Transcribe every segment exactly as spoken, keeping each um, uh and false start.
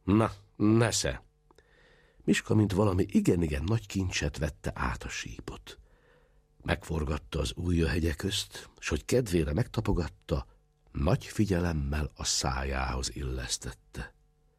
Na, nesze! Miska, mint valami igen-igen nagy kincset vette át a sípot. Megforgatta az ujja hegye közt, s hogy kedvére megtapogatta, nagy figyelemmel a szájához illesztette.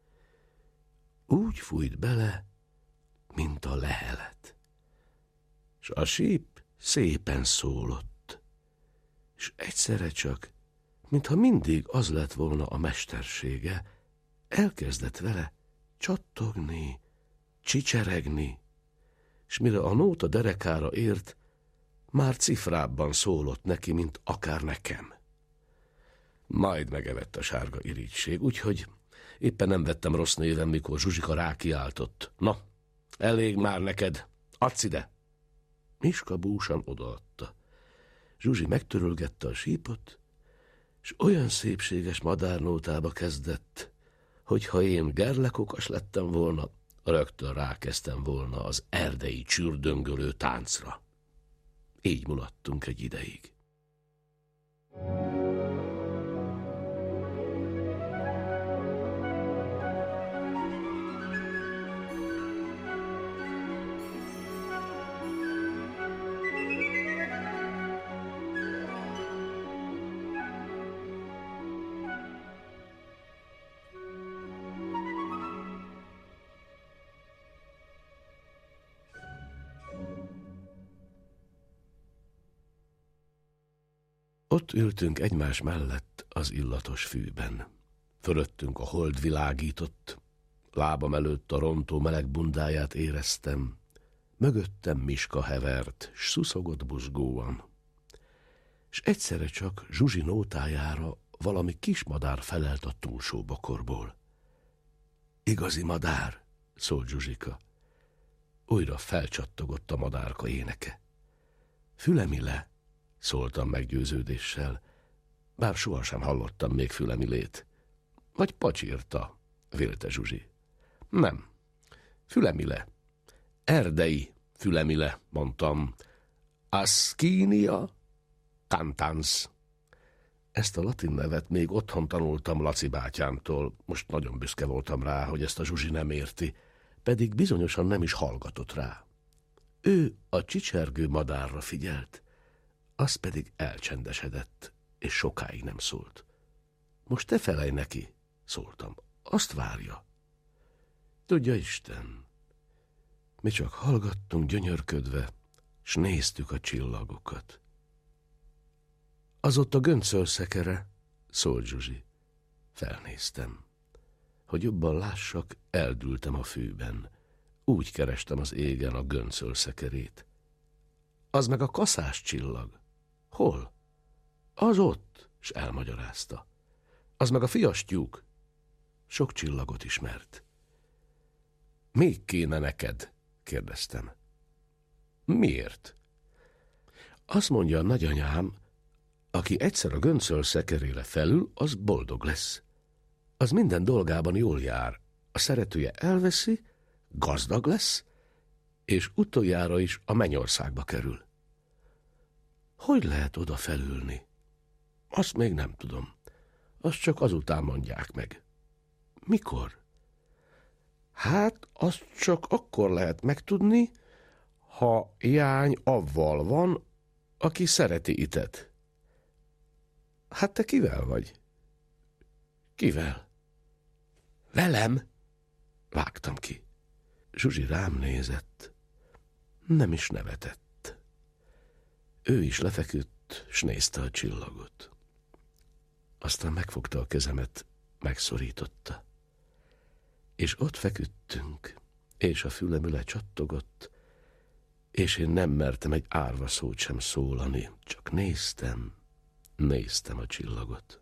Úgy fújt bele, mint a lehelet. S a síp szépen szólott, és egyszerre csak, mintha mindig az lett volna a mestersége, elkezdett vele csattogni, csicseregni, s mire a nóta derekára ért, már cifrábban szólott neki, mint akár nekem. Majd megevett a sárga irigység, úgyhogy éppen nem vettem rossz néven, mikor Zsuzsika rákiáltott. Na, elég már neked, adsz ide! Miska búsan odaadta. Zsuzsi megtörölgette a sípot, s olyan szépséges madárnótába kezdett, hogy ha én gerlekokas lettem volna, rögtön rákezdtem volna az erdei csürdöngölő táncra. Így mulattunk egy ideig. Ott ültünk egymás mellett az illatos fűben. Fölöttünk a hold világított, lábam előtt a rontó meleg bundáját éreztem, mögöttem Miska hevert, s szuszogott buzgóan. S egyszerre csak Zsuzsi nótájára valami kis madár felelt a túlsó bokorból. Igazi madár, szólt Zsuzsika. Újra felcsattogott a madárka éneke. Fülemile, szóltam meggyőződéssel, bár sohasem hallottam még Fülemilét. Vagy pacsírta, vélte Zsuzsi. Nem, Fülemile. Erdei Fülemile, mondtam. Ascinia cantans. Ezt a latin nevet még otthon tanultam Laci bátyámtól. Most nagyon büszke voltam rá, hogy ezt a Zsuzsi nem érti, pedig bizonyosan nem is hallgatott rá. Ő a csicsergő madárra figyelt, az pedig elcsendesedett, és sokáig nem szólt. Most te felej neki, szóltam, azt várja. Tudja Isten, mi csak hallgattunk gyönyörködve, s néztük a csillagokat. Az ott a göncölszekere, szólt Zsuzsi. Felnéztem. Hogy jobban lássak, eldültem a fűben. Úgy kerestem az égen a göncölszekerét. Az meg a kaszás csillag. Hol? Az ott, s elmagyarázta. Az meg a fiastyúk. Sok csillagot ismert. Még kéne neked? Kérdeztem. Miért? Azt mondja a nagyanyám, aki egyszer a göncöl szekerére felül, az boldog lesz. Az minden dolgában jól jár. A szeretője elveszi, gazdag lesz, és utoljára is a mennyországba kerül. Hogy lehet oda felülni? Azt még nem tudom. Azt csak azután mondják meg. Mikor? Hát, azt csak akkor lehet megtudni, ha jány avval van, aki szereti itet. Hát te kivel vagy? Kivel? Velem? Vágtam ki. Zsuzsi rám nézett. Nem is nevetett. Ő is lefeküdt, s nézte a csillagot. Aztán megfogta a kezemet, megszorította. És ott feküdtünk, és a fülemüle csattogott, és én nem mertem egy árva szót sem szólani, csak néztem, néztem a csillagot.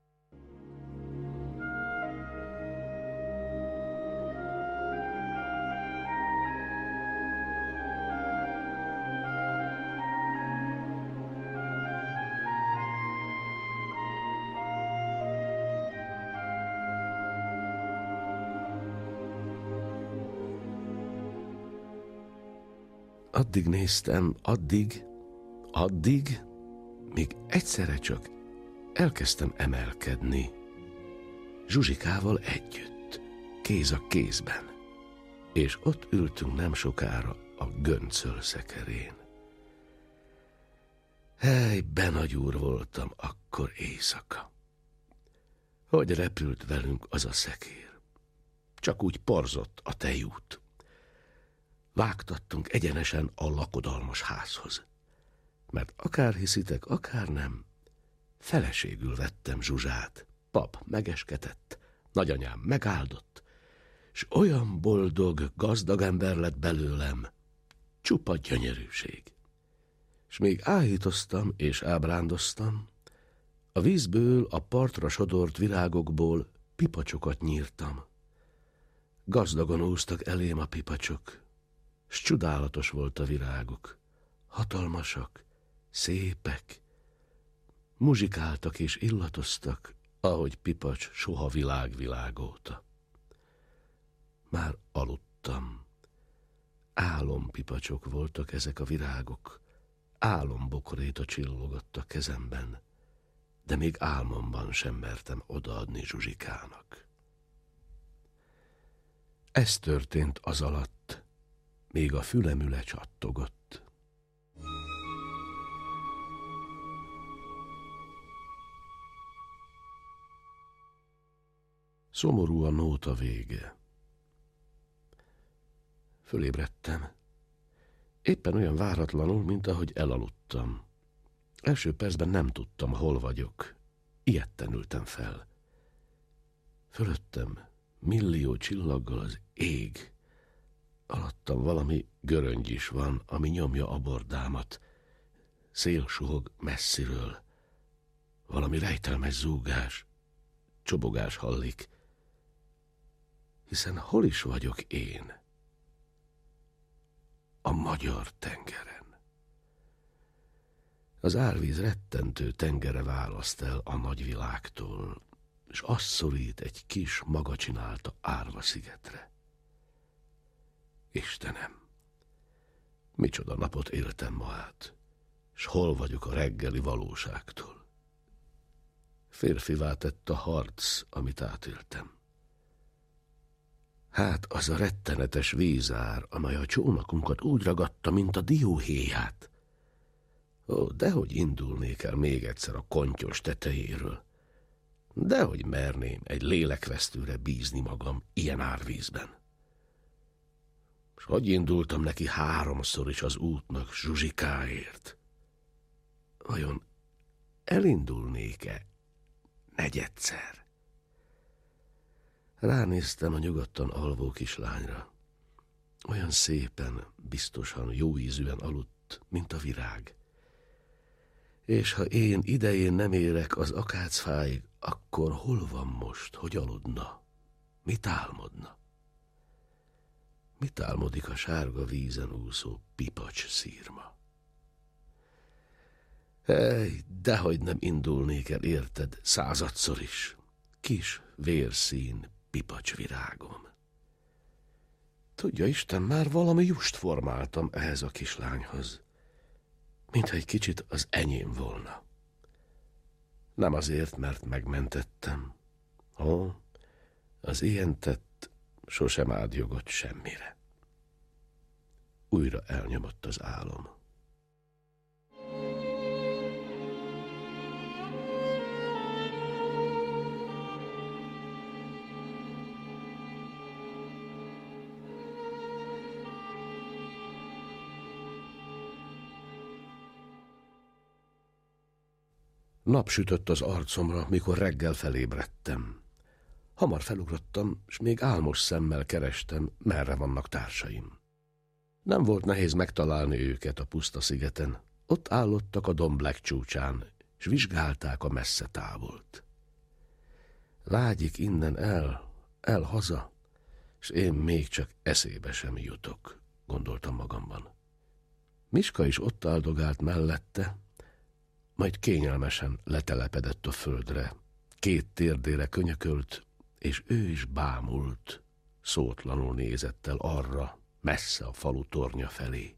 Addig néztem, addig, addig, míg egyszerre csak elkezdtem emelkedni. Zsuzsikával együtt, kéz a kézben, és ott ültünk nem sokára a göncöl szekerén. Hely, benagyúr voltam akkor éjszaka. Hogy repült velünk az a szekér. Csak úgy porzott a tejút. Vágtattunk egyenesen a lakodalmas házhoz. Mert akár hiszitek, akár nem, feleségül vettem Zsuzsát. Pap megesketett, nagyanyám megáldott, s olyan boldog, gazdag ember lett belőlem, csupa gyönyörűség. S még áhítoztam és ábrándoztam, a vízből, a partra sodort virágokból pipacsokat nyírtam. Gazdagon úsztak elém a pipacsok, s csodálatos volt a viráguk, hatalmasak, szépek, muzsikáltak és illatoztak, ahogy pipacs soha világ-világ óta. Már aludtam. Álompipacsok voltak ezek a virágok, álombokoréta csillogott a kezemben, de még álmomban sem mertem odaadni Zsuzsikának. Ez történt az alatt, még a fülemüle csattogott. Szomorú a nóta vége. Fölébredtem. Éppen olyan váratlanul, mint ahogy elaludtam. Első percben nem tudtam, hol vagyok. Ijedten ültem fel. Fölöttem millió csillaggal az ég. Alattam valami göröngy is van, ami nyomja a bordámat. Szél suhog messziről. Valami rejtelmes zúgás, csobogás hallik. Hiszen hol is vagyok én? A magyar tengeren. Az árvíz rettentő tengere választ el a nagyvilágtól, és azt szorít egy kis, maga csinálta árva szigetre. Istenem, micsoda napot éltem ma át, s hol vagyok a reggeli valóságtól. Férfivá tett a harc, amit átéltem. Hát az a rettenetes vízár, amely a csónakunkat úgy ragadta, mint a dióhéját. Ó, dehogy indulnék el még egyszer a kontyos tetejéről. Dehogy merném egy lélekvesztőre bízni magam ilyen árvízben. S hogy indultam neki háromszor is az útnak Zsuzsikáért? Vajon elindulnék-e negyedszer? Ránéztem a nyugodtan alvó kislányra. Olyan szépen, biztosan, jó ízűen aludt, mint a virág. És ha én idején nem érek az akácfáig, akkor hol van most, hogy aludna? Mit álmodna? Mit álmodik a sárga vízen úszó pipacs szírma? Hely, dehogy nem indulnék el, érted, századszor is. Kis, vérszín, pipacsvirágom. Tudja Isten, már valami just formáltam ehhez a kislányhoz, mintha egy kicsit az enyém volna. Nem azért, mert megmentettem. Ó, az ilyen tett sosem ad jogot semmire. Újra elnyomott az álom. Nap sütött az arcomra, mikor reggel felébredtem. Hamar felugrottam, s még álmos szemmel kerestem, merre vannak társaim. Nem volt nehéz megtalálni őket a puszta szigeten. Ott állottak a domb legcsúcsán, s vizsgálták a messze távolt. Vágyik innen el, el haza, s én még csak eszébe sem jutok, gondoltam magamban. Miska is ott áldogált mellette, majd kényelmesen letelepedett a földre, két térdére könyökölt, és ő is bámult, szótlanul nézett el arra, messze a falu tornya felé.